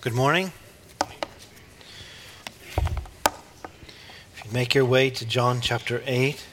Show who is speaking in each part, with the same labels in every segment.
Speaker 1: Good morning. If you make your way to John chapter 8.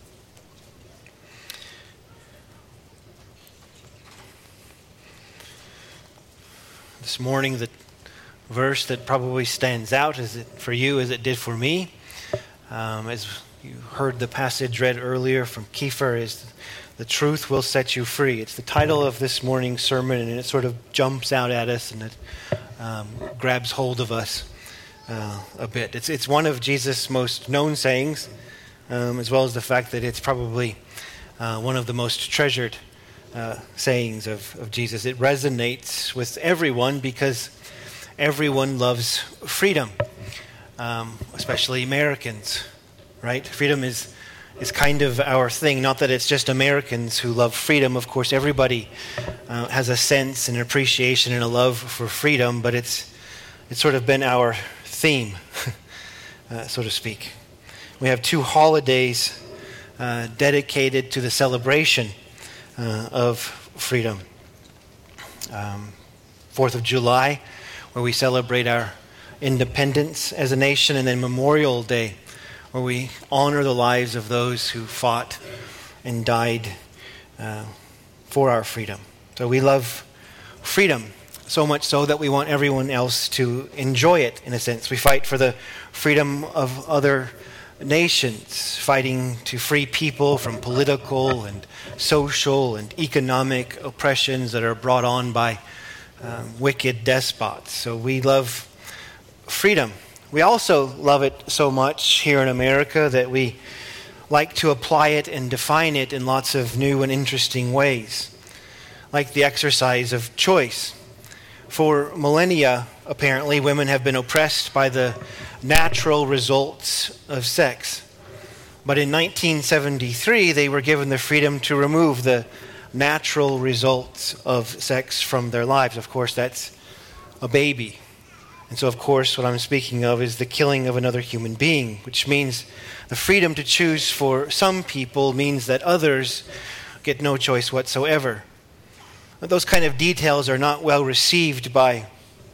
Speaker 1: This morning, the verse that probably stands out for you as it did for me, as you heard the passage read earlier from Kiefer, is "The truth will set you free." It's the title of this morning's sermon, and it sort of jumps out at us, and it grabs hold of us a bit. It's one of Jesus' most known sayings, as well as the fact that it's probably one of the most treasured sayings of Jesus. It resonates with everyone because everyone loves freedom, especially Americans, right? Freedom is kind of our thing. Not that it's just Americans who love freedom. Of course, everybody has a sense and appreciation and a love for freedom, but it's sort of been our theme, so to speak. We have two holidays dedicated to the celebration of freedom. 4th of July, where we celebrate our independence as a nation, and then Memorial Day, where we honor the lives of those who fought and died for our freedom. So we love freedom, so much so that we want everyone else to enjoy it, in a sense. We fight for the freedom of other nations, fighting to free people from political and social and economic oppressions that are brought on by wicked despots. So we love freedom. We also love it so much here in America that we like to apply it and define it in lots of new and interesting ways, like the exercise of choice. For millennia, apparently, women have been oppressed by the natural results of sex. But in 1973, they were given the freedom to remove the natural results of sex from their lives. Of course, that's a baby. And so, of course, what I'm speaking of is the killing of another human being, which means the freedom to choose for some people means that others get no choice whatsoever. But those kind of details are not well received by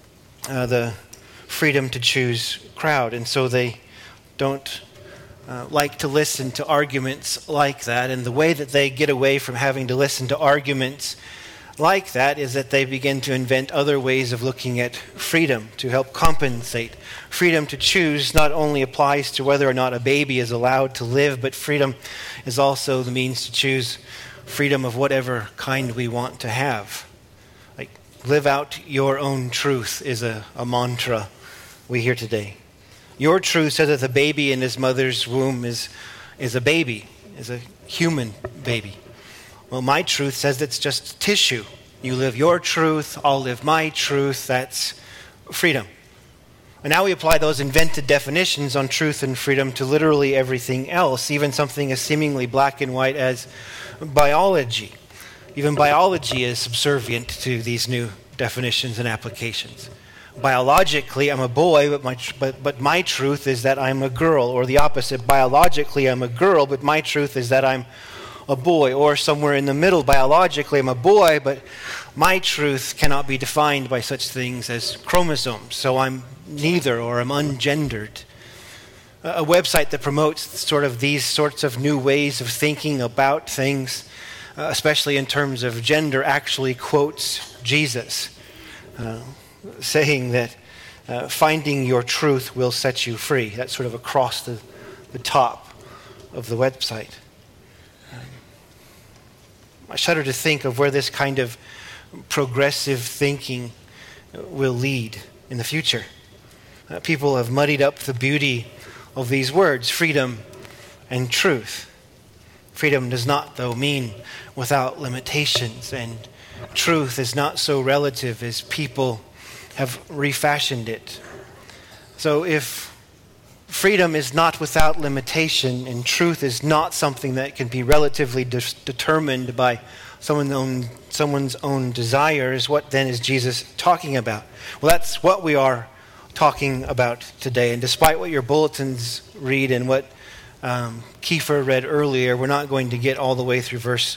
Speaker 1: the freedom to choose crowd, and so they don't like to listen to arguments like that. And the way that they get away from having to listen to arguments like that is that they begin to invent other ways of looking at freedom to help compensate. Freedom to choose not only applies to whether or not a baby is allowed to live, but freedom is also the means to choose freedom of whatever kind we want to have. Like, live out your own truth is a mantra we hear today. Your truth says that the baby in his mother's womb is a baby, is a human baby. Well, my truth says it's just tissue. You live your truth, I'll live my truth. That's freedom. And now we apply those invented definitions on truth and freedom to literally everything else, even something as seemingly black and white as biology. Even biology is subservient to these new definitions and applications. Biologically, I'm a boy, but my truth is that I'm a girl, or the opposite. Biologically, I'm a girl, but my truth is that I'm a boy, or somewhere in the middle. Biologically, I'm a boy, but my truth cannot be defined by such things as chromosomes, so I'm neither, or I'm ungendered. A website that promotes sort of these sorts of new ways of thinking about things, especially in terms of gender, actually quotes Jesus, saying that finding your truth will set you free. That's sort of across the top of the website. I shudder to think of where this kind of progressive thinking will lead in the future. People have muddied up the beauty of these words, freedom and truth. Freedom does not, though, mean without limitations, and truth is not so relative as people have refashioned it. So if freedom is not without limitation, and truth is not something that can be relatively determined by someone's own desires, what then is Jesus talking about? Well, that's what we are talking about today. And despite what your bulletins read and what Kiefer read earlier, we're not going to get all the way through verse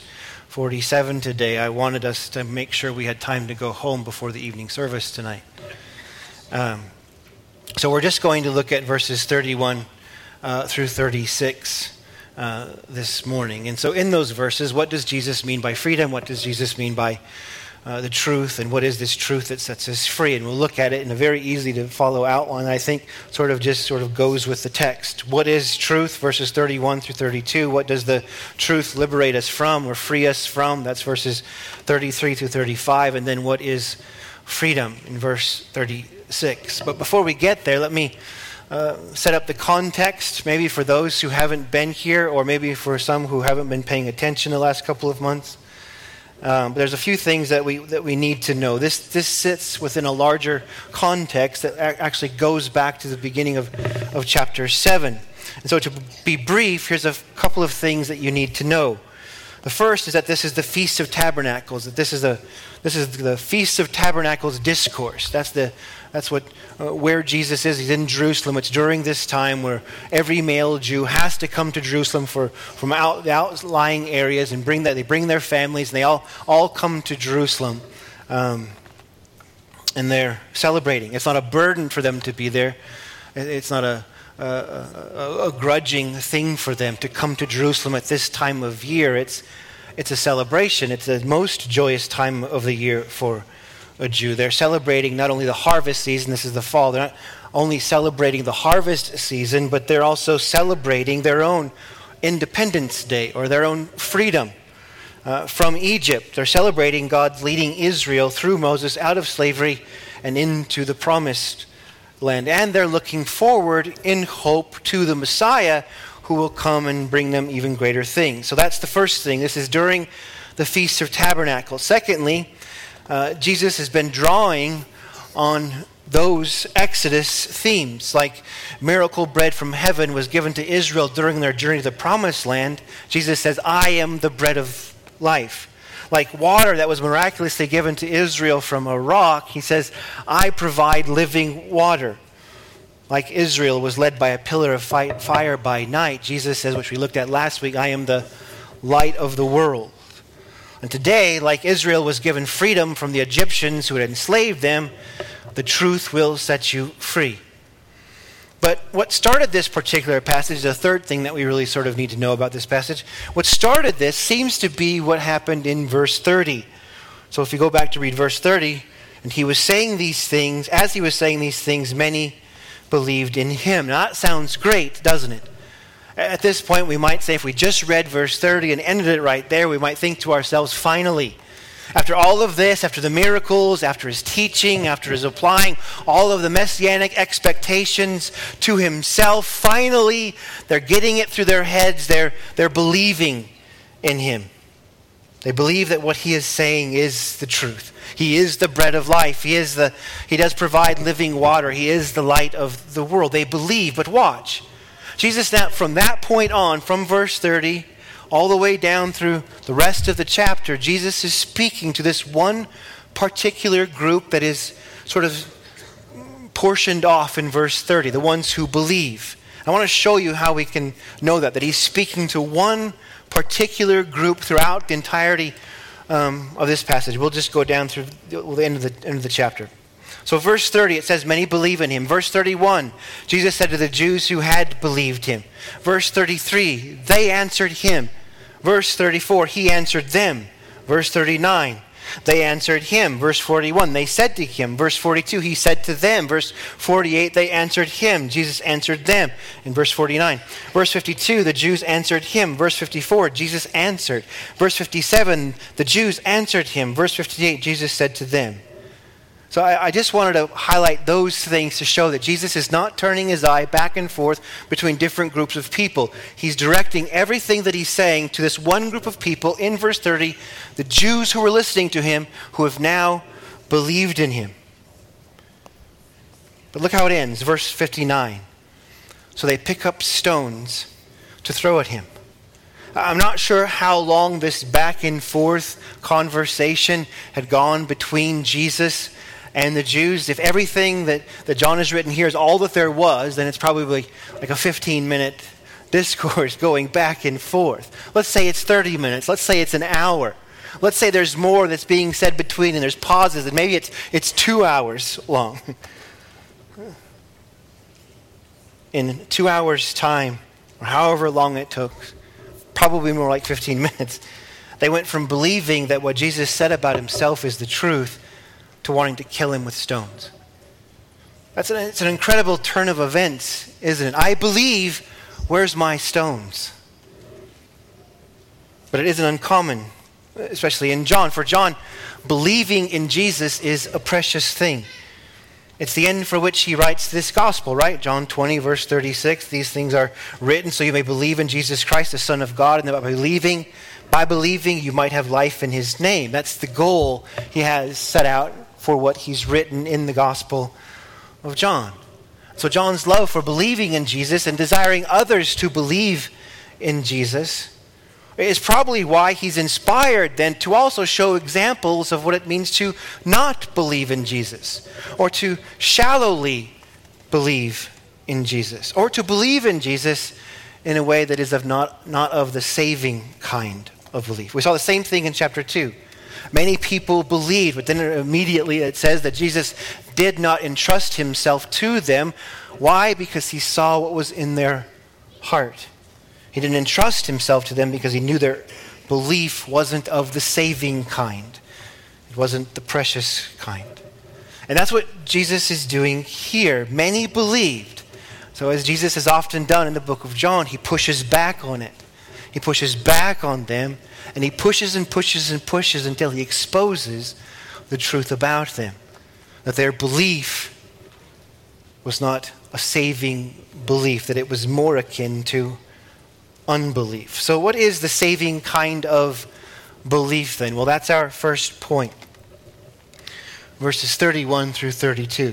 Speaker 1: 47 today. I wanted us to make sure we had time to go home before the evening service tonight. So we're just going to look at verses 31 through 36 this morning. And so in those verses, what does Jesus mean by freedom? What does Jesus mean by the truth? And what is this truth that sets us free? And we'll look at it in a very easy to follow outline. I think sort of goes with the text. What is truth? Verses 31 through 32. What does the truth liberate us from or free us from? That's verses 33 through 35. And then what is freedom in verse 36. But before we get there, let me set up the context, maybe for those who haven't been here, or maybe for some who haven't been paying attention the last couple of months. But there's a few things that we need to know. This sits within a larger context that actually goes back to the beginning of chapter 7. And so to be brief, here's a couple of things that you need to know. The first is that this is the Feast of Tabernacles. That this is the Feast of Tabernacles discourse. That's where Jesus is. He's in Jerusalem. It's during this time where every male Jew has to come to Jerusalem from the outlying areas and they bring their families, and they all come to Jerusalem, and they're celebrating. It's not a burden for them to be there. It's not a grudging thing for them to come to Jerusalem at this time of year. It's a celebration. It's the most joyous time of the year for a Jew. They're celebrating not only the harvest season, this is the fall, they're not only celebrating the harvest season, but they're also celebrating their own Independence Day, or their own freedom from Egypt. They're celebrating God leading Israel through Moses out of slavery and into the promised land. And they're looking forward in hope to the Messiah who will come and bring them even greater things. So that's the first thing. This is during the Feast of Tabernacles. Secondly, Jesus has been drawing on those Exodus themes, like miracle bread from heaven was given to Israel during their journey to the promised land. Jesus says, I am the bread of life. Like water that was miraculously given to Israel from a rock, he says, I provide living water. Like Israel was led by a pillar of fire by night, Jesus says, which we looked at last week, I am the light of the world. And today, like Israel was given freedom from the Egyptians who had enslaved them, the truth will set you free. But what started this particular passage, the third thing that we really sort of need to know about this passage, what started this seems to be what happened in verse 30. So if you go back to read verse 30, and he was saying these things, as he was saying these things, many believed in him. Now that sounds great, doesn't it? At this point, we might say, if we just read verse 30 and ended it right there, we might think to ourselves, finally, after all of this, after the miracles, after his teaching, after his applying all of the messianic expectations to himself, finally, they're getting it through their heads, they're believing in him. They believe that what he is saying is the truth. He is the bread of life. He does provide living water. He is the light of the world. They believe, but watch. Jesus, now from that point on, from verse 30, all the way down through the rest of the chapter, Jesus is speaking to this one particular group that is sort of portioned off in verse 30, the ones who believe. I want to show you how we can know that he's speaking to one particular group throughout the entirety of this passage. We'll just go down through the end of the chapter. So verse 30, it says, many believe in him. Verse 31, Jesus said to the Jews who had believed him. Verse 33, they answered him. Verse 34, he answered them. Verse 39, they answered him. Verse 41, they said to him. Verse 42, he said to them. Verse 48, they answered him. Jesus answered them. In verse 49. Verse 52, the Jews answered him. Verse 54, Jesus answered. Verse 57, the Jews answered him. Verse 58, Jesus said to them. So I just wanted to highlight those things to show that Jesus is not turning his eye back and forth between different groups of people. He's directing everything that he's saying to this one group of people in verse 30, the Jews who were listening to him, who have now believed in him. But look how it ends, verse 59. So they pick up stones to throw at him. I'm not sure how long this back and forth conversation had gone between Jesus and the Jews. If everything that John has written here is all that there was, then it's probably like a 15-minute discourse going back and forth. Let's say it's 30 minutes. Let's say it's an hour. Let's say there's more that's being said between and there's pauses, and maybe it's 2 hours long. In 2 hours' time, or however long it took, probably more like 15 minutes, they went from believing that what Jesus said about himself is the truth to wanting to kill him with stones. It's an incredible turn of events, isn't it? I believe, where's my stones? But it isn't uncommon, especially in John. For John, believing in Jesus is a precious thing. It's the end for which he writes this gospel, right? John 20, verse 36, these things are written so you may believe in Jesus Christ, the Son of God, and that by believing you might have life in his name. That's the goal he has set out for what he's written in the Gospel of John. So John's love for believing in Jesus and desiring others to believe in Jesus is probably why he's inspired then to also show examples of what it means to not believe in Jesus, or to shallowly believe in Jesus, or to believe in Jesus in a way that is not of the saving kind of belief. We saw the same thing in chapter 2. Many people believed, but then immediately it says that Jesus did not entrust himself to them. Why? Because he saw what was in their heart. He didn't entrust himself to them because he knew their belief wasn't of the saving kind. It wasn't the precious kind. And that's what Jesus is doing here. Many believed. So as Jesus has often done in the book of John, he pushes back on it. He pushes back on them, and he pushes and pushes and pushes until he exposes the truth about them. That their belief was not a saving belief, that it was more akin to unbelief. So what is the saving kind of belief then? Well, that's our first point. Verses 31 through 32.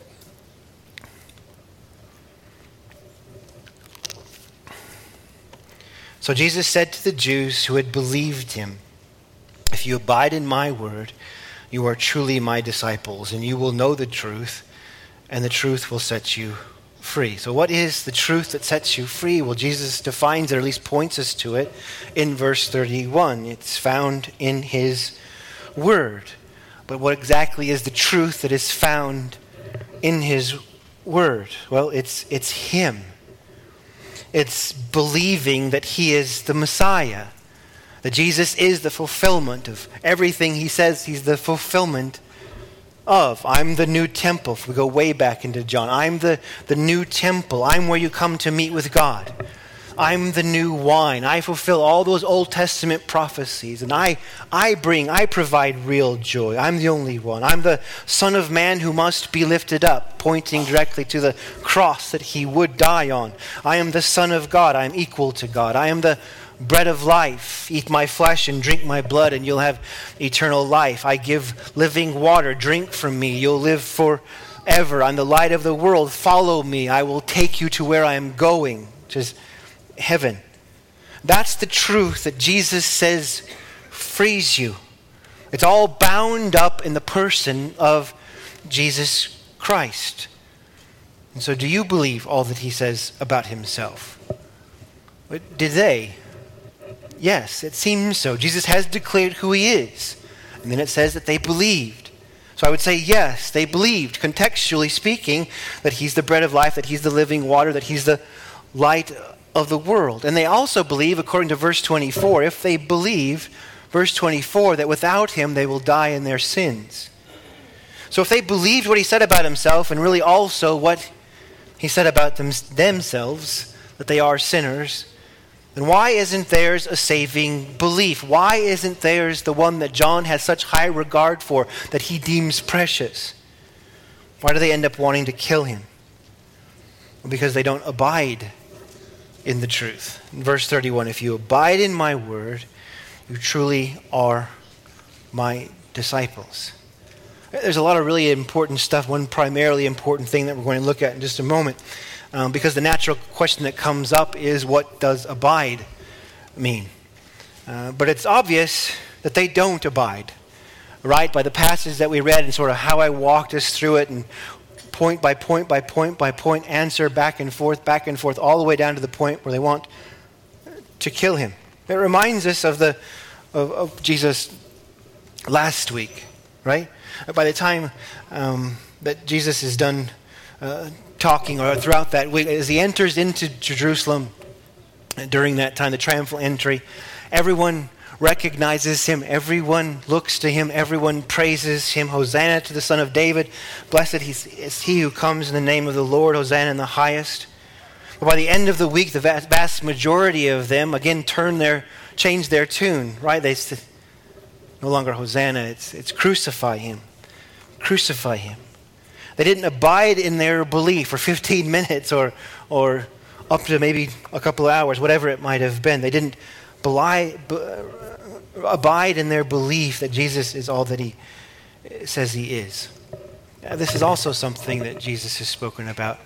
Speaker 1: So Jesus said to the Jews who had believed him, "If you abide in my word, you are truly my disciples, and you will know the truth, and the truth will set you free." So what is the truth that sets you free? Well, Jesus defines it, or at least points us to it, in verse 31. It's found in his word. But what exactly is the truth that is found in his word? Well, it's him. It's believing that he is the Messiah, that Jesus is the fulfillment of everything he says he's the fulfillment of. I'm the new temple. If we go way back into John, I'm the new temple. I'm where you come to meet with God. I'm the new wine. I fulfill all those Old Testament prophecies, and I provide real joy. I'm the only one. I'm the Son of Man who must be lifted up, pointing directly to the cross that he would die on. I am the Son of God. I am equal to God. I am the bread of life. Eat my flesh and drink my blood, and you'll have eternal life. I give living water. Drink from me. You'll live forever. I'm the light of the world. Follow me. I will take you to where I am going, which is heaven. That's the truth that Jesus says frees you. It's all bound up in the person of Jesus Christ. And so do you believe all that he says about himself? Did they? Yes, it seems so. Jesus has declared who he is. And then it says that they believed. So I would say yes, they believed, contextually speaking, that he's the bread of life, that he's the living water, that he's the light of the world. And they also believe, according to verse 24, if they believe, verse 24, that without him they will die in their sins. So if they believed what he said about himself, and really also what he said about themselves, that they are sinners, then why isn't theirs a saving belief? Why isn't theirs the one that John has such high regard for, that he deems precious? Why do they end up wanting to kill him? Well, because they don't abide in the truth. In verse 31, if you abide in my word, you truly are my disciples. There's a lot of really important stuff. One primarily important thing that we're going to look at in just a moment, because the natural question that comes up is, what does abide mean? But it's obvious that they don't abide, right? By the passage that we read and sort of how I walked us through it, and point by point by point by point, answer back and forth, all the way down to the point where they want to kill him. It reminds us of Jesus last week, right? By the time that Jesus is done talking, or throughout that week, as he enters into Jerusalem during that time, the triumphal entry, everyone recognizes him, everyone looks to him, everyone praises him. Hosanna to the Son of David. Blessed is he who comes in the name of the Lord. Hosanna in the highest. But by the end of the week, the vast majority of them again change their tune, right? They no longer Hosanna, it's crucify him. Crucify him. They didn't abide in their belief for 15 minutes or up to maybe a couple of hours, whatever it might have been. They didn't abide in their belief that Jesus is all that he says he is. This is also something that Jesus has spoken about.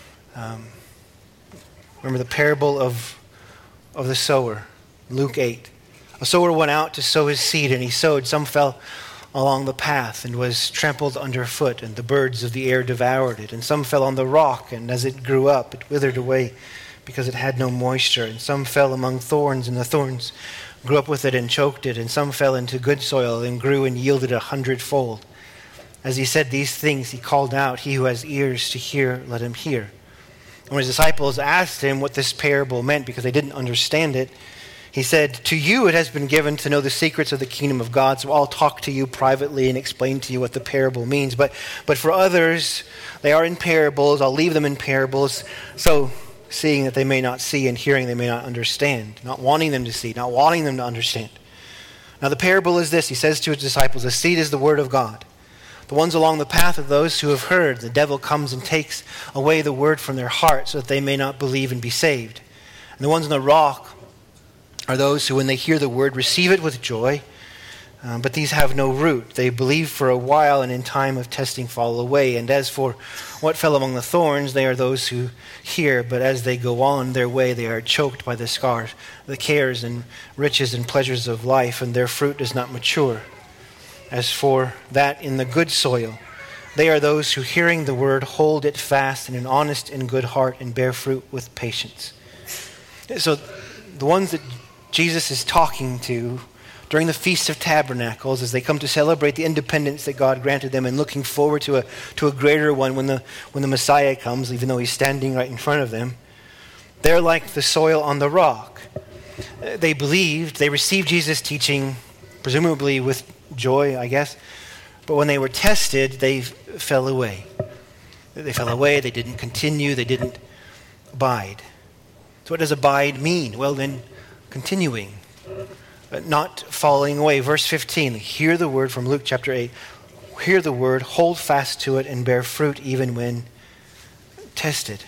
Speaker 1: Remember the parable of the sower, Luke 8. A sower went out to sow his seed, and he sowed. Some fell along the path and was trampled underfoot, and the birds of the air devoured it. And some fell on the rock, and as it grew up, it withered away because it had no moisture. And some fell among thorns, and the thorns grew up with it and choked it. And some fell into good soil and grew and yielded 100-fold. As he said these things, he called out, "He who has ears to hear, let him hear." And when his disciples asked him what this parable meant, because they didn't understand it, he said, "To you it has been given to know the secrets of the kingdom of God, so I'll talk to you privately and explain to you what the parable means. But for others, they are in parables. I'll leave them in parables, so seeing that they may not see, and hearing they may not understand," not wanting them to see, not wanting them to understand. Now the parable is this. He says to his disciples, "The seed is the word of God. The ones along the path of those who have heard, the devil comes and takes away the word from their heart so that they may not believe and be saved. And the ones on the rock are those who, when they hear the word, receive it with joy, but these have no root. They believe for a while, and in time of testing fall away. And as for what fell among the thorns, they are those who hear, but as they go on their way, they are choked by the scars, the cares and riches and pleasures of life, and their fruit does not mature. As for that in the good soil, they are those who, hearing the word, hold it fast in an honest and good heart and bear fruit with patience." So the ones that Jesus is talking to during the Feast of Tabernacles, as they come to celebrate the independence that God granted them and looking forward to a greater one when the Messiah comes, even though he's standing right in front of them, they're like the soil on the rock. They believed, they received Jesus' teaching, presumably with joy, I guess, but when they were tested, they fell away. They fell away, they didn't continue, they didn't abide. So what does abide mean? Well then, continuing, not falling away. Verse 15, hear the word from Luke chapter 8. Hear the word, hold fast to it, and bear fruit even when tested.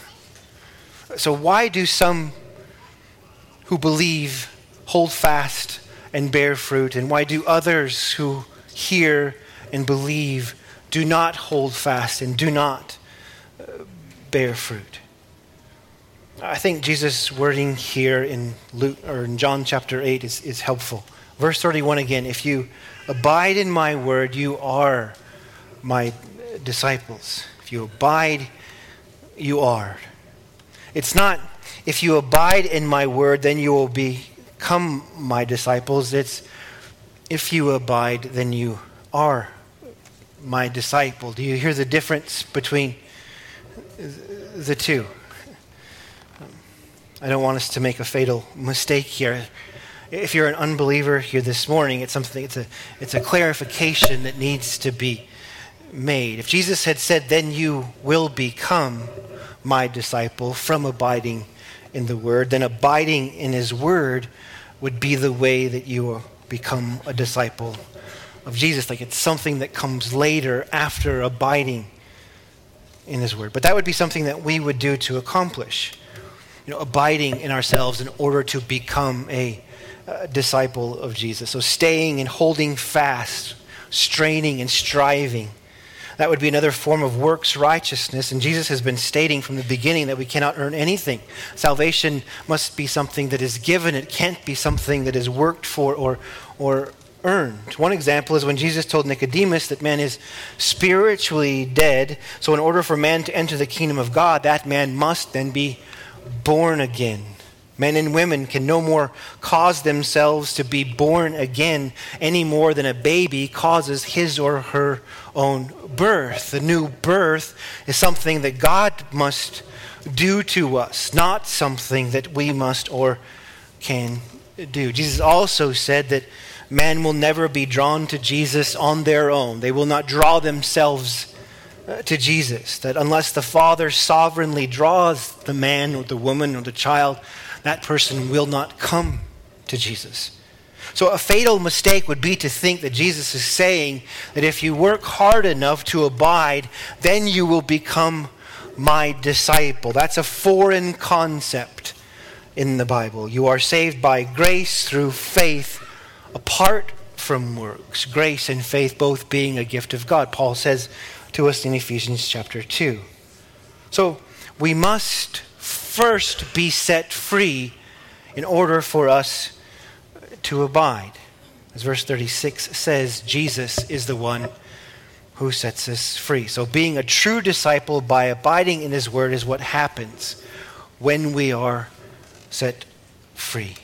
Speaker 1: So why do some who believe hold fast and bear fruit, and why do others who hear and believe do not hold fast and do not bear fruit? I think Jesus' wording here in Luke or in John chapter 8 is helpful. Verse 31 again, "If you abide in my word, you are my disciples." If you abide, you are. It's not, "If you abide in my word, then you will become my disciples." It's, "If you abide, then you are my disciple." Do you hear the difference between the two? I don't want us to make a fatal mistake here. If you're an unbeliever here this morning, it's a clarification that needs to be made. If Jesus had said, "Then you will become my disciple," from abiding in the word, then abiding in his word would be the way that you will become a disciple of Jesus. Like it's something that comes later after abiding in his word. But that would be something that we would do to accomplish. Abiding in ourselves in order to become a disciple of Jesus. So staying and holding fast, straining and striving. That would be another form of works righteousness. And Jesus has been stating from the beginning that we cannot earn anything. Salvation must be something that is given. It can't be something that is worked for or earned. One example is when Jesus told Nicodemus that man is spiritually dead. So in order for man to enter the kingdom of God, that man must then be born again. Men and women can no more cause themselves to be born again any more than a baby causes his or her own birth. The new birth is something that God must do to us, not something that we must or can do. Jesus also said that man will never be drawn to Jesus on their own. They will not draw themselves to Jesus. That unless the Father sovereignly draws the man or the woman or the child, that person will not come to Jesus. So a fatal mistake would be to think that Jesus is saying that if you work hard enough to abide, then you will become my disciple. That's a foreign concept in the Bible. You are saved by grace through faith apart from works. Grace and faith both being a gift of God. Paul says to us in Ephesians chapter 2. So we must first be set free in order for us to abide. As verse 36 says, Jesus is the one who sets us free. So being a true disciple by abiding in his word is what happens when we are set free.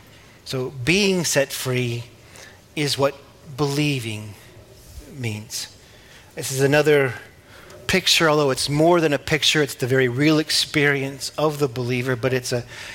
Speaker 1: So being set free is what believing means. This is another picture, although it's more than a picture, it's the very real experience of the believer, but it's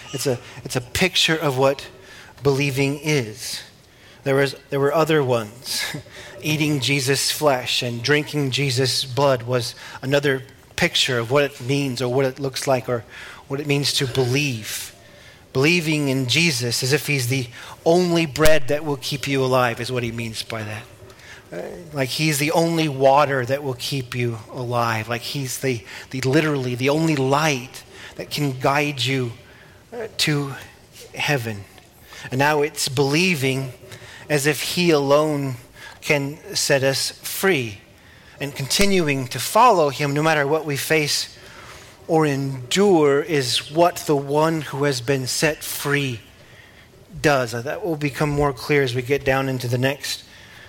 Speaker 1: a picture of what believing is. There were other ones. Eating Jesus' flesh and drinking Jesus' blood was another picture of what it means or what it looks like or what it means to believe. Believing in Jesus as if he's the only bread that will keep you alive is what he means by that. Like he's the only water that will keep you alive. Like he's literally the only light that can guide you to heaven. And now it's believing as if he alone can set us free. And continuing to follow him no matter what we face or endure is what the one who has been set free does. That will become more clear as we get down into the next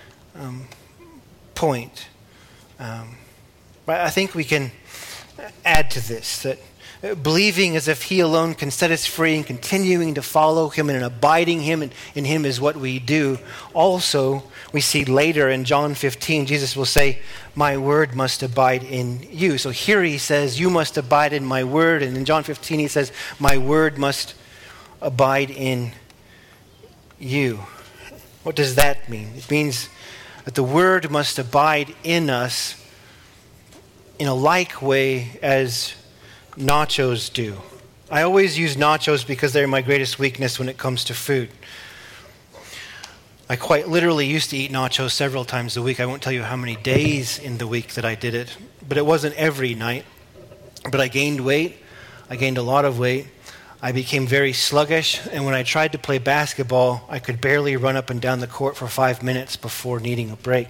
Speaker 1: point. But I think we can add to this that believing as if he alone can set us free and continuing to follow him and abiding him in him is what we do. Also, we see later in John 15, Jesus will say, my word must abide in you. So here he says, you must abide in my word. And in John 15, he says, my word must abide in you. What does that mean? It means that the word must abide in us in a like way as nachos do. I always use nachos because they're my greatest weakness when it comes to food. I quite literally used to eat nachos several times a week. I won't tell you how many days in the week that I did it, but it wasn't every night. But I gained weight. I gained a lot of weight. I became very sluggish, and when I tried to play basketball, I could barely run up and down the court for 5 minutes before needing a break.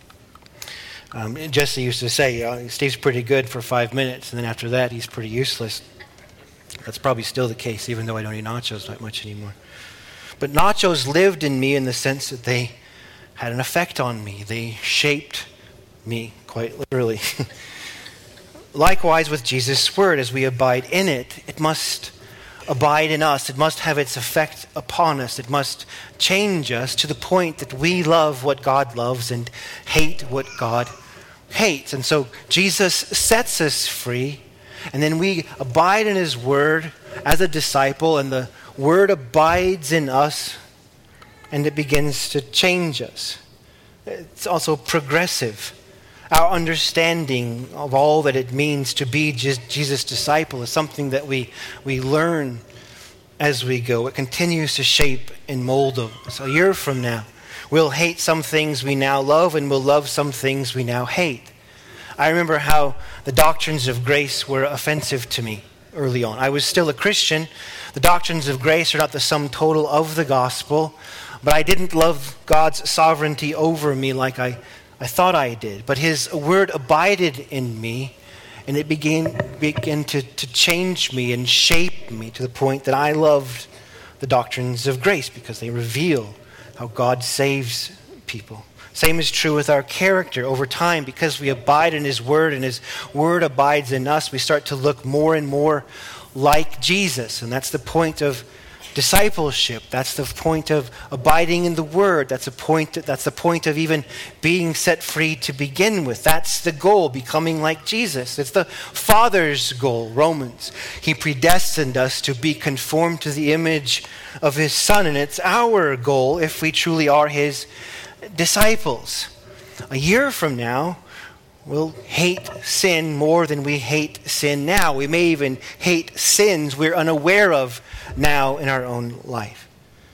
Speaker 1: Jesse used to say, Steve's pretty good for 5 minutes, and then after that, he's pretty useless. That's probably still the case, even though I don't eat nachos that much anymore. But nachos lived in me in the sense that they had an effect on me. They shaped me, quite literally. Likewise with Jesus' word, as we abide in it, it must abide in us. It must have its effect upon us. It must change us to the point that we love what God loves and hate what God hates. And so Jesus sets us free, and then we abide in his word as a disciple, and the word abides in us, and it begins to change us. It's also progressive. Our understanding of all that it means to be Jesus' disciple is something that we learn as we go. It continues to shape and mold us. A year from now, we'll hate some things we now love, and we'll love some things we now hate. I remember how the doctrines of grace were offensive to me early on. I was still a Christian. The doctrines of grace are not the sum total of the gospel, but I didn't love God's sovereignty over me like I thought I did. But his word abided in me, and it began to change me and shape me to the point that I loved the doctrines of grace because they reveal how God saves people. Same is true with our character. Over time, because we abide in his word and his word abides in us, we start to look more and more like Jesus. And that's the point of discipleship. That's the point of abiding in the Word. That's the point of even being set free to begin with. That's the goal, becoming like Jesus. It's the Father's goal, Romans. He predestined us to be conformed to the image of His Son, and it's our goal if we truly are His disciples. A year from now, we'll hate sin more than we hate sin now. We may even hate sins we're unaware of now in our own life.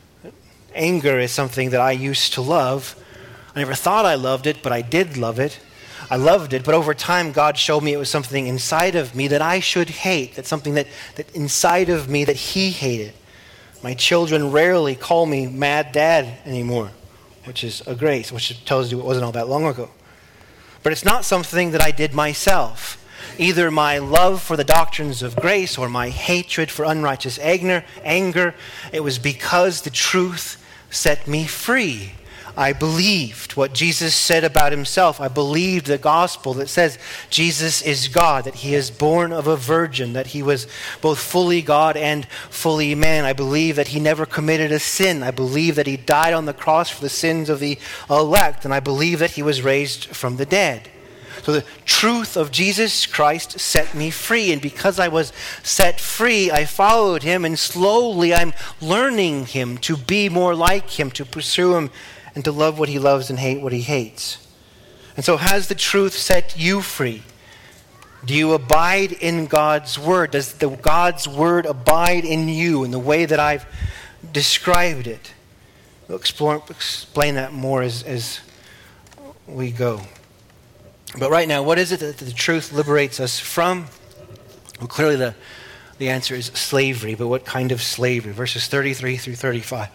Speaker 1: Anger is something that I used to love. I never thought I loved it, but I did love it. I loved it, but over time God showed me it was something inside of me that I should hate. That's something that inside of me that He hated. My children rarely call me Mad Dad anymore, which is a grace, which tells you it wasn't all that long ago. But it's not something that I did myself. Either my love for the doctrines of grace or my hatred for unrighteous anger, it was because the truth set me free. I believed what Jesus said about Himself. I believed the gospel that says Jesus is God, that He is born of a virgin, that He was both fully God and fully man. I believe that He never committed a sin. I believe that He died on the cross for the sins of the elect, and I believe that He was raised from the dead. So the truth of Jesus Christ set me free, and because I was set free, I followed Him, and slowly I'm learning Him, to be more like Him, to pursue Him, and to love what He loves and hate what He hates. And so has the truth set you free? Do you abide in God's Word? Does God's Word abide in you in the way that I've described it? We'll explain that more as we go. But right now, what is it that the truth liberates us from? Well, clearly the answer is slavery, but what kind of slavery? Verses 33 through 35.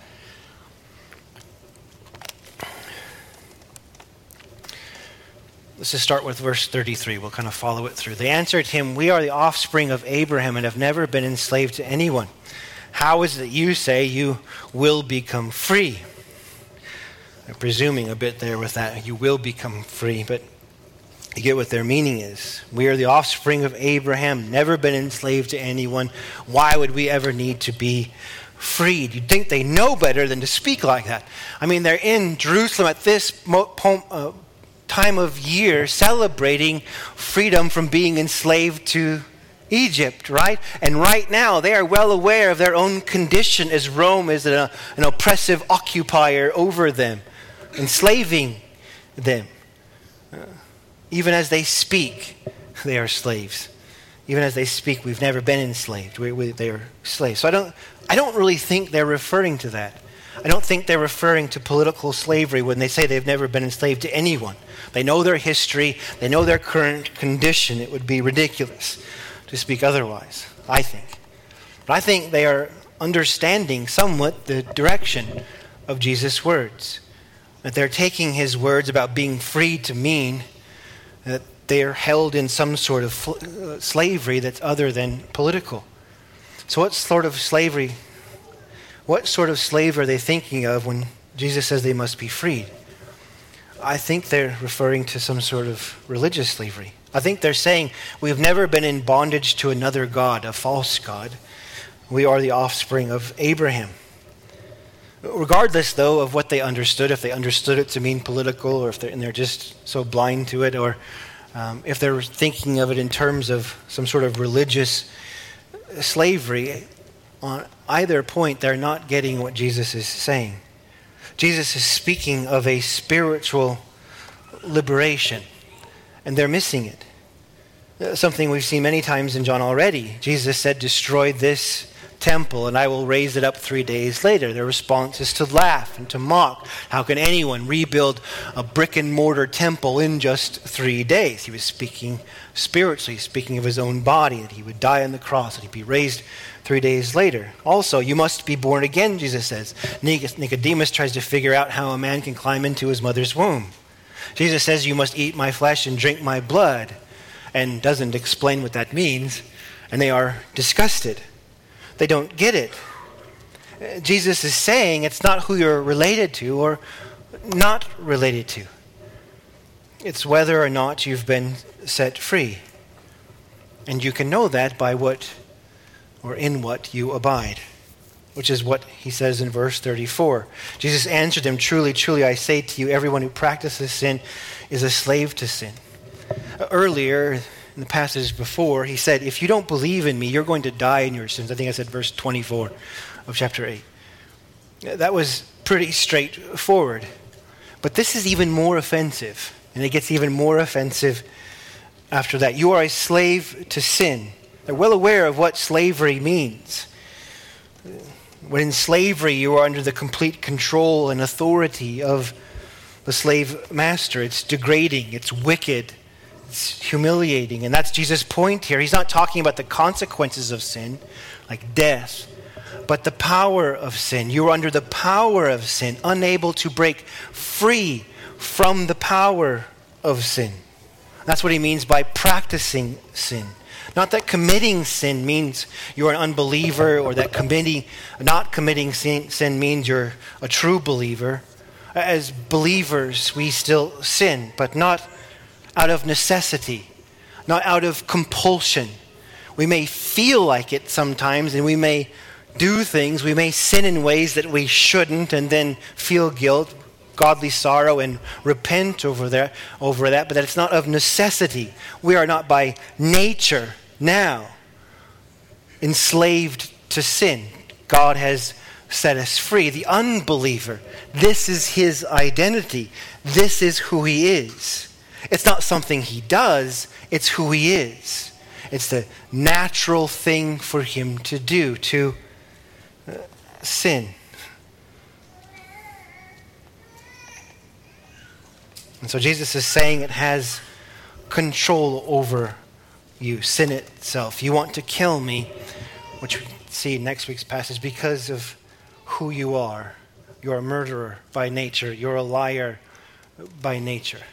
Speaker 1: Let's just start with verse 33. We'll kind of follow it through. They answered him, "We are the offspring of Abraham and have never been enslaved to anyone. How is it that you say you will become free?" They're presuming a bit there with that. You will become free, but you get what their meaning is. We are the offspring of Abraham, never been enslaved to anyone. Why would we ever need to be freed? You'd think they know better than to speak like that. I mean, they're in Jerusalem at this time of year celebrating freedom from being enslaved to Egypt, right? And right now they are well aware of their own condition as Rome is an oppressive occupier over them, enslaving them. Even as they speak, they are slaves. Even as they speak, we've never been enslaved. They are slaves. So I don't really think they're referring to that. I don't think they're referring to political slavery when they say they've never been enslaved to anyone. They know their history. They know their current condition. It would be ridiculous to speak otherwise, I think. But I think they are understanding somewhat the direction of Jesus' words. That they're taking His words about being free to mean that they are held in some sort of slavery that's other than political. So what sort of slave are they thinking of when Jesus says they must be freed? I think they're referring to some sort of religious slavery. I think they're saying, we've never been in bondage to another god, a false god. We are the offspring of Abraham. Regardless, though, of what they understood, if they understood it to mean political, or if they're just so blind to it, or if they're thinking of it in terms of some sort of religious slavery, on either point, they're not getting what Jesus is saying. Jesus is speaking of a spiritual liberation, and they're missing it. Something we've seen many times in John already. Jesus said, "Destroy this temple, and I will raise it up 3 days later." Their response is to laugh and to mock. How can anyone rebuild a brick and mortar temple in just 3 days? He was speaking spiritually, speaking of His own body, that He would die on the cross, that He'd be raised 3 days later. Also, you must be born again, Jesus says. Nicodemus tries to figure out how a man can climb into his mother's womb. Jesus says, "You must eat my flesh and drink my blood," and doesn't explain what that means, and they are disgusted. They don't get it. Jesus is saying it's not who you're related to or not related to. It's whether or not you've been set free. And you can know that by what or in what you abide, which is what he says in verse 34. Jesus answered them, "Truly, truly, I say to you, everyone who practices sin is a slave to sin." Earlier, in the passage before, he said, if you don't believe in me, you're going to die in your sins. I think I said verse 24 of chapter 8. That was pretty straightforward. But this is even more offensive, and it gets even more offensive after that. You are a slave to sin. They're well aware of what slavery means. When in slavery, you are under the complete control and authority of the slave master. It's degrading, it's wicked, it's humiliating. And that's Jesus' point here. He's not talking about the consequences of sin, like death, but the power of sin. You are under the power of sin, unable to break free from the power of sin. That's what he means by practicing sin. Not that committing sin means you're an unbeliever, or that not committing sin means you're a true believer. As believers, we still sin, but not out of necessity, not out of compulsion. We may feel like it sometimes, and we may do things, we may sin in ways that we shouldn't, and then feel guilt, godly sorrow, and repent over that, but that it's not of necessity. We are not by nature now enslaved to sin. God has set us free. The unbeliever, this is his identity. This is who he is. It's not something he does, it's who he is. It's the natural thing for him to do, to sin. And so Jesus is saying it has control over you, sin itself. You want to kill me, which we see in next week's passage, because of who you are. You're a murderer by nature. You're a liar by nature.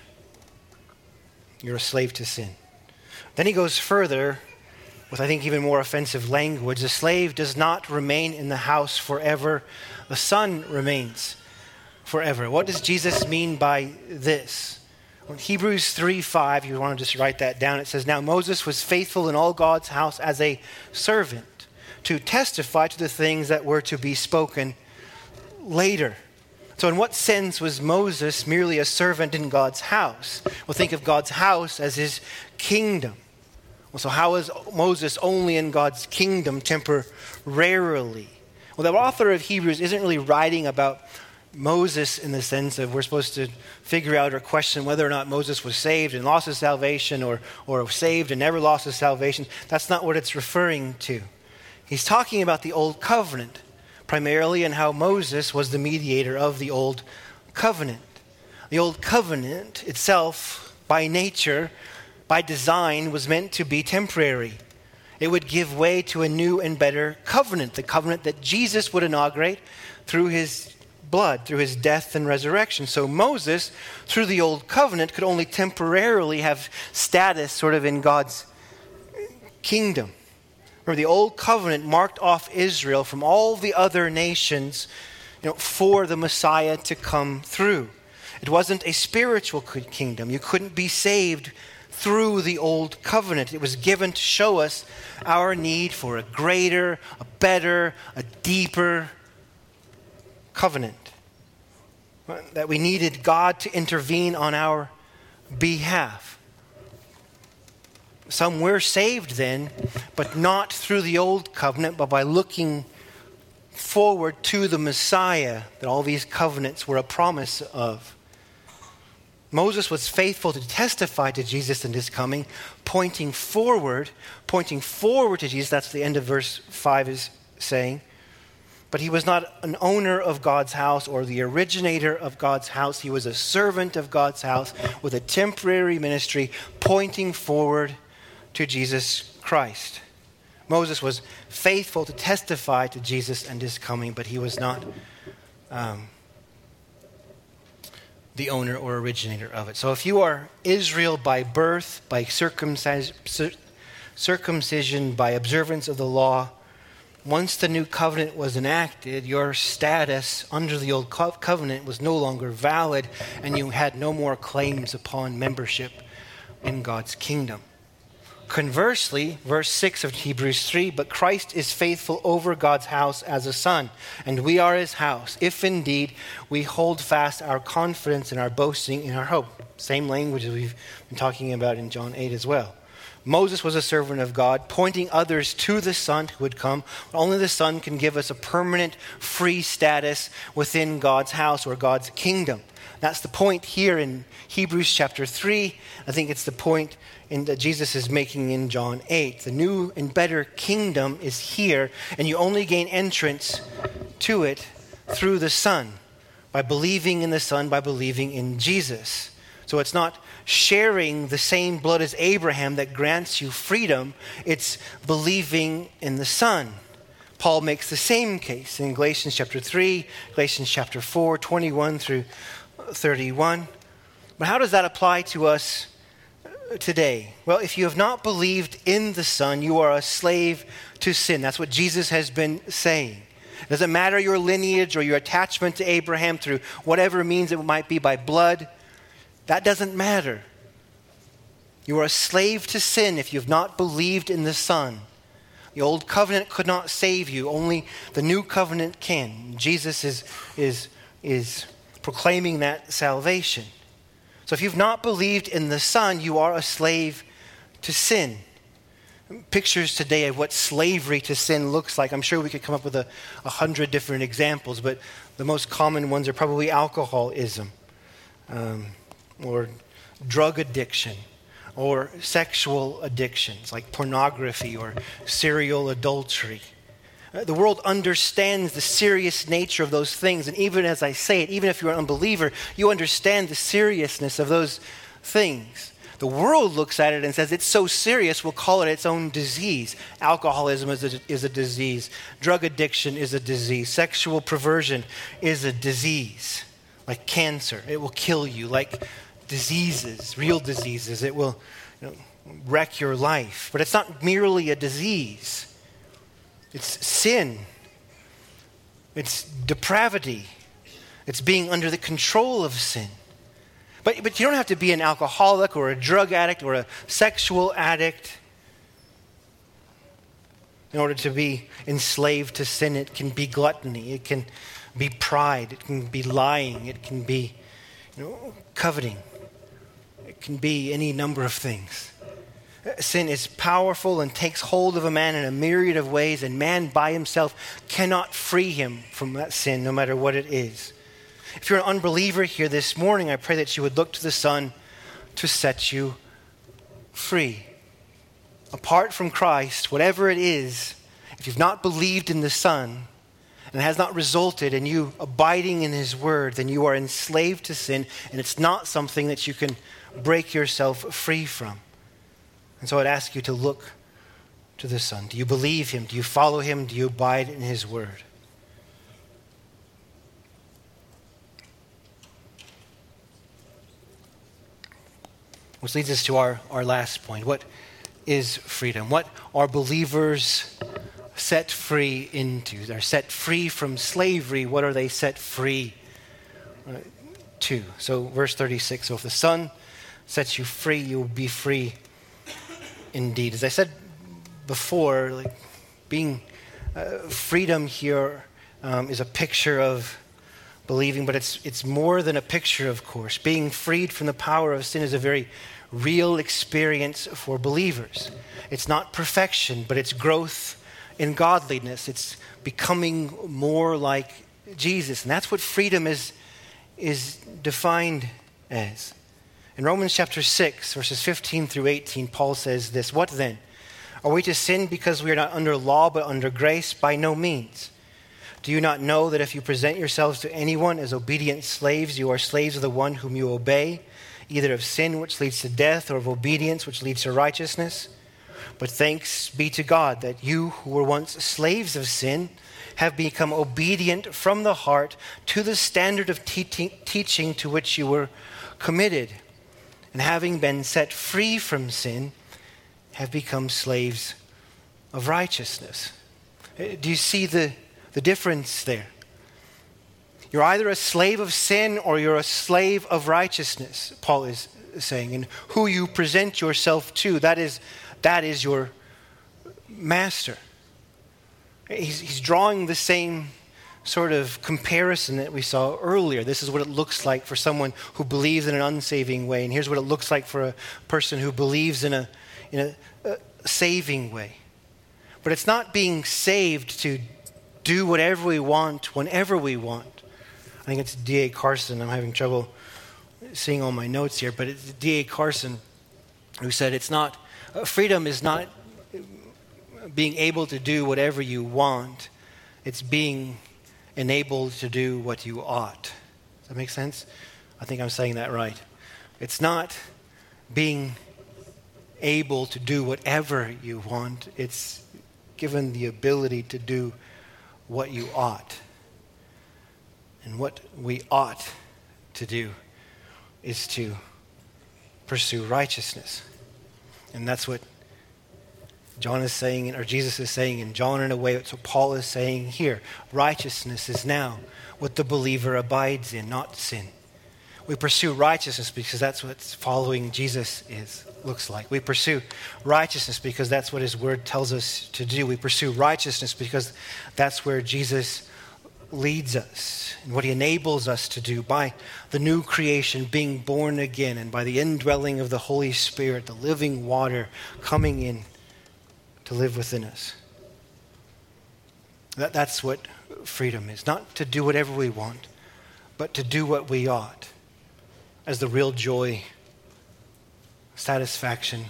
Speaker 1: You're a slave to sin. Then he goes further with, I think, even more offensive language. The slave does not remain in the house forever. The son remains forever. What does Jesus mean by this? Well, Hebrews 3:5, you want to just write that down. It says, "Now Moses was faithful in all God's house as a servant to testify to the things that were to be spoken later." So in what sense was Moses merely a servant in God's house? Well, think of God's house as his kingdom. Well, so how is Moses only in God's kingdom temporarily? Well, the author of Hebrews isn't really writing about Moses in the sense of we're supposed to figure out or question whether or not Moses was saved and lost his salvation, or saved and never lost his salvation. That's not what it's referring to. He's talking about the old covenant primarily, and how Moses was the mediator of the old covenant. The old covenant itself, by nature, by design, was meant to be temporary. It would give way to a new and better covenant, the covenant that Jesus would inaugurate through his blood, through his death and resurrection. So Moses, through the old covenant, could only temporarily have status sort of in God's kingdom. Remember, the old covenant marked off Israel from all the other nations, for the Messiah to come through. It wasn't a spiritual kingdom. You couldn't be saved through the old covenant. It was given to show us our need for a greater, a better, a deeper covenant. That we needed God to intervene on our behalf. Some were saved then, but not through the old covenant, but by looking forward to the Messiah that all these covenants were a promise of. Moses was faithful to testify to Jesus and his coming, pointing forward to Jesus. That's the end of verse 5 is saying. But he was not an owner of God's house or the originator of God's house. He was a servant of God's house with a temporary ministry pointing forward to Jesus Christ. Moses was faithful to testify to Jesus and his coming, but he was not the owner or originator of it. So if you are Israel by birth, by circumcision, by observance of the law, once the new covenant was enacted, your status under the old covenant was no longer valid, and you had no more claims upon membership in God's kingdom. Conversely, verse 6 of Hebrews 3, but Christ is faithful over God's house as a son, and we are his house, if indeed we hold fast our confidence and our boasting in our hope. Same language as we've been talking about in John 8 as well. Moses was a servant of God, pointing others to the Son who would come. Only the Son can give us a permanent free status within God's house or God's kingdom. That's the point here in Hebrews chapter 3. I think it's the point that Jesus is making in John 8. The new and better kingdom is here, and you only gain entrance to it through the Son, by believing in the Son, by believing in Jesus. So it's not sharing the same blood as Abraham that grants you freedom. It's believing in the Son. Paul makes the same case in Galatians chapter 3, Galatians chapter 4, 21 through 31. But how does that apply to us today? Well, if you have not believed in the Son, you are a slave to sin. That's what Jesus has been saying. It doesn't matter your lineage or your attachment to Abraham through whatever means it might be by blood. That doesn't matter. You are a slave to sin if you have not believed in the Son. The old covenant could not save you. Only the new covenant can. Jesus is proclaiming that salvation. So if you've not believed in the Son, you are a slave to sin. Pictures today of what slavery to sin looks like. I'm sure we could come up with 100 different examples, but the most common ones are probably alcoholism, or drug addiction, or sexual addictions like pornography or serial adultery. The world understands the serious nature of those things, and even as I say it, even if you're an unbeliever, you understand the seriousness of those things. The world looks at it and says it's so serious, we'll call it its own disease. Alcoholism is a disease. Drug addiction is a disease. Sexual perversion is a disease, like cancer. It will kill you, like diseases, real diseases. It will wreck your life. But it's not merely a disease. It's sin. It's depravity. It's being under the control of sin. But you don't have to be an alcoholic or a drug addict or a sexual addict in order to be enslaved to sin. It can be gluttony. It can be pride. It can be lying. It can be coveting. It can be any number of things. Sin is powerful and takes hold of a man in a myriad of ways, and man by himself cannot free him from that sin, no matter what it is. If you're an unbeliever here this morning, I pray that you would look to the Son to set you free. Apart from Christ, whatever it is, if you've not believed in the Son, and it has not resulted in you abiding in his word, then you are enslaved to sin, and it's not something that you can break yourself free from. And so I'd ask you to look to the Son. Do you believe him? Do you follow him? Do you abide in his word? Which leads us to our last point. What is freedom? What are believers set free into? They're set free from slavery. What are they set free to? So verse 36, so if the Son sets you free, you will be free indeed. As I said before, being freedom here is a picture of believing, but it's more than a picture, of course. Being freed from the power of sin is a very real experience for believers. It's not perfection, but it's growth in godliness. It's becoming more like Jesus. And that's what freedom is defined as. In Romans chapter 6, verses 15 through 18, Paul says this, "What then? Are we to sin because we are not under law but under grace? By no means. Do you not know that if you present yourselves to anyone as obedient slaves, you are slaves of the one whom you obey, either of sin which leads to death or of obedience which leads to righteousness? But thanks be to God that you who were once slaves of sin have become obedient from the heart to the standard of teaching to which you were committed. And having been set free from sin, have become slaves of righteousness." Do you see the difference there? You're either a slave of sin or you're a slave of righteousness, Paul is saying. And who you present yourself to, that is that is your master. He's drawing the same sort of comparison that we saw earlier. This is what it looks like for someone who believes in an unsaving way, and here's what it looks like for a person who believes in a saving way. But it's not being saved to do whatever we want, whenever we want. I think it's D.A. Carson. I'm having trouble seeing all my notes here, but it's D.A. Carson who said freedom is not being able to do whatever you want. It's being enabled to do what you ought. Does that make sense? I think I'm saying that right. It's not being able to do whatever you want. It's given the ability to do what you ought. And what we ought to do is to pursue righteousness. And that's what John is saying, or Jesus is saying in John in a way. It's what Paul is saying here. Righteousness is now what the believer abides in, not sin. We pursue righteousness because that's what following Jesus looks like. We pursue righteousness because that's what his word tells us to do. We pursue righteousness because that's where Jesus leads us and what he enables us to do by the new creation being born again and by the indwelling of the Holy Spirit, the living water coming in to live within us. That's what freedom is. Not to do whatever we want, but to do what we ought as the real joy, satisfaction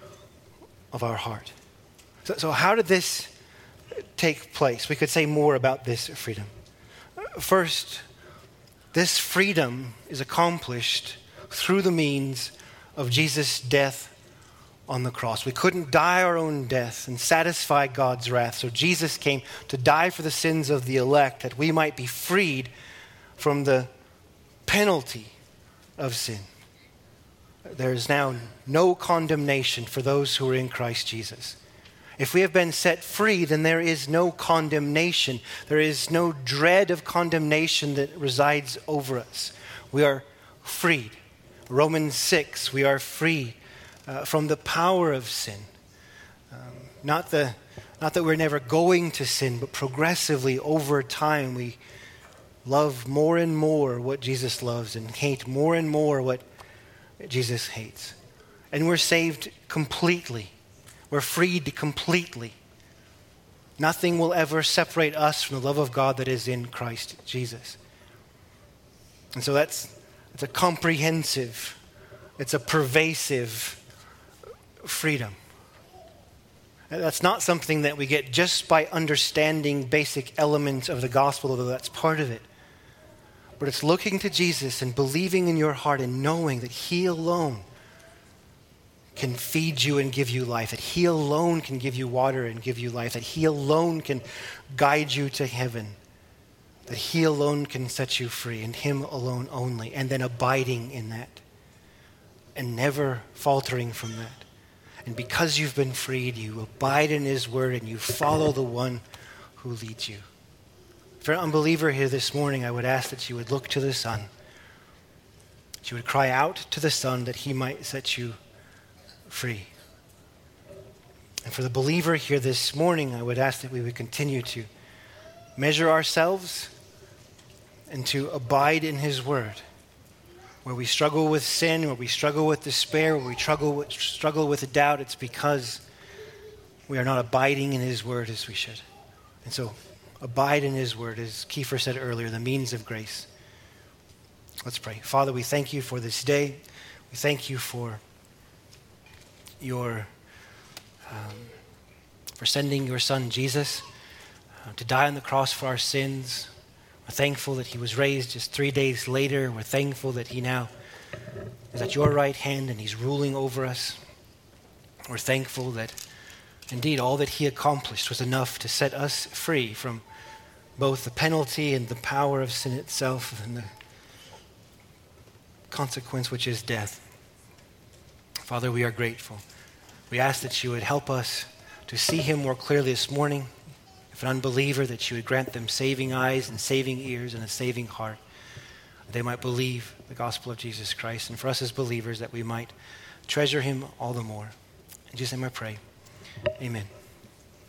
Speaker 1: of our heart. So how did this take place? We could say more about this freedom. First, this freedom is accomplished through the means of Jesus' death on the cross. We couldn't die our own death and satisfy God's wrath. So Jesus came to die for the sins of the elect, that we might be freed from the penalty of sin. There is now no condemnation for those who are in Christ Jesus. If we have been set free, then there is no condemnation. There is no dread of condemnation that resides over us. We are freed. Romans 6, we are free from the power of sin. Not that we're never going to sin, but progressively over time we love more and more what Jesus loves and hate more and more what Jesus hates. And we're saved completely. We're freed completely. Nothing will ever separate us from the love of God that is in Christ Jesus. And so it's a comprehensive, it's a pervasive freedom. That's not something that we get just by understanding basic elements of the gospel, although that's part of it. But it's looking to Jesus and believing in your heart and knowing that he alone can feed you and give you life, that he alone can give you water and give you life, that he alone can guide you to heaven, that he alone can set you free, and him alone only, and then abiding in that and never faltering from that. And because you've been freed, you abide in his word and you follow the one who leads you. For an unbeliever here this morning, I would ask that you would look to the Son, that you would cry out to the Son that he might set you free. And for the believer here this morning, I would ask that we would continue to measure ourselves and to abide in his word. Where we struggle with sin, where we struggle with despair, where we struggle with doubt, it's because we are not abiding in his word as we should. And so abide in his word, as Kiefer said earlier, the means of grace. Let's pray. Father, we thank you for this day. We thank you for sending your son Jesus to die on the cross for our sins. We're thankful that he was raised just 3 days later. We're thankful that he now is at your right hand and he's ruling over us. We're thankful that indeed all that he accomplished was enough to set us free from both the penalty and the power of sin itself and the consequence, which is death. Father, we are grateful. We ask that you would help us to see him more clearly this morning. If an unbeliever, that you would grant them saving eyes and saving ears and a saving heart, that they might believe the gospel of Jesus Christ. And for us as believers, that we might treasure him all the more. In Jesus' name I pray. Amen.